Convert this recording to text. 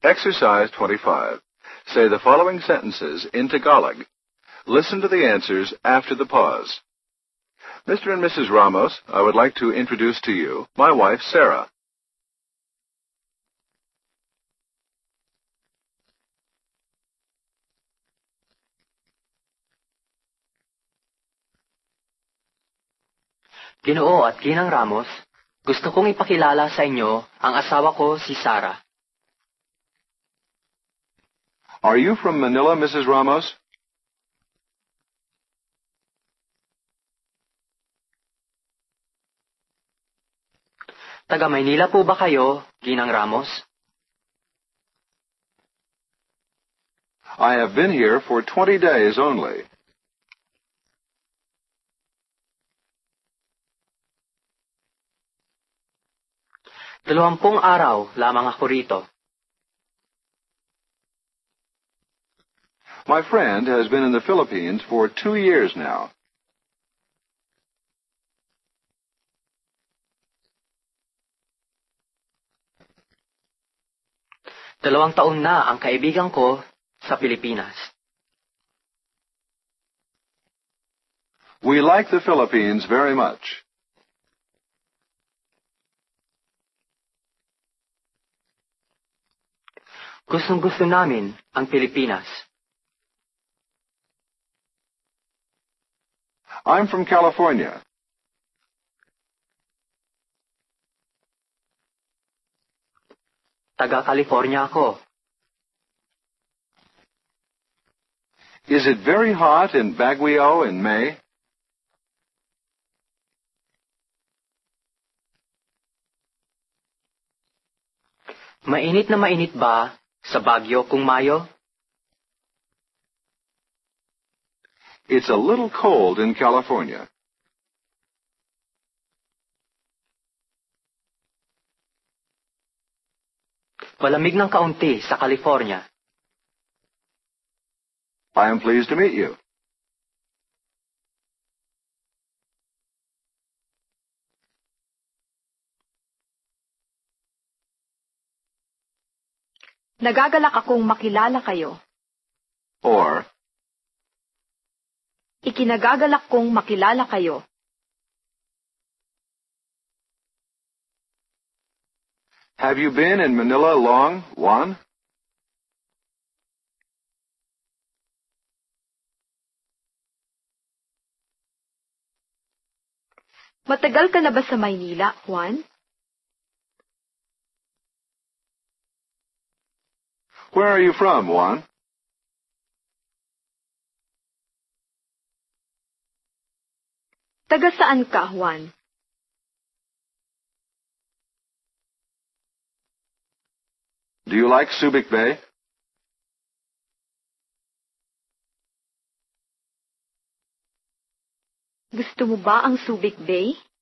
Exercise 25. Say the following sentences in Tagalog. Listen to the answers after the pause. Mr. and Mrs. Ramos, I would like to introduce to you my wife, Sarah. Ginoo at Ginang Ramos, gusto kong ipakilala sa inyo ang asawa ko, si Sarah. Are you from Manila, Mrs. Ramos? Taga Maynila po ba kayo, Ginang Ramos? I have been here for 20 days only. Dalawampung araw lamang ako rito. My friend has been in the Philippines for 2 years now. Dalawang taon na ang kaibigan ko sa Pilipinas. We like the Philippines very much. Gustong-gusto namin ang Pilipinas. I'm from California. Taga California ako. Is it very hot in Baguio in May? Mainit na mainit ba sa Baguio kung Mayo? It's a little cold in California. Malamig ng kaunti sa California. I am pleased to meet you. Nagagalak akong makilala kayo. Or, Ikinagagalak kong makilala kayo. have you been in Manila long, Juan? Matagal ka na ba sa Maynila, Juan? Where are you from, Juan? Taga saan ka, Juan? Do you like Subic Bay? Gusto mo ba ang Subic Bay?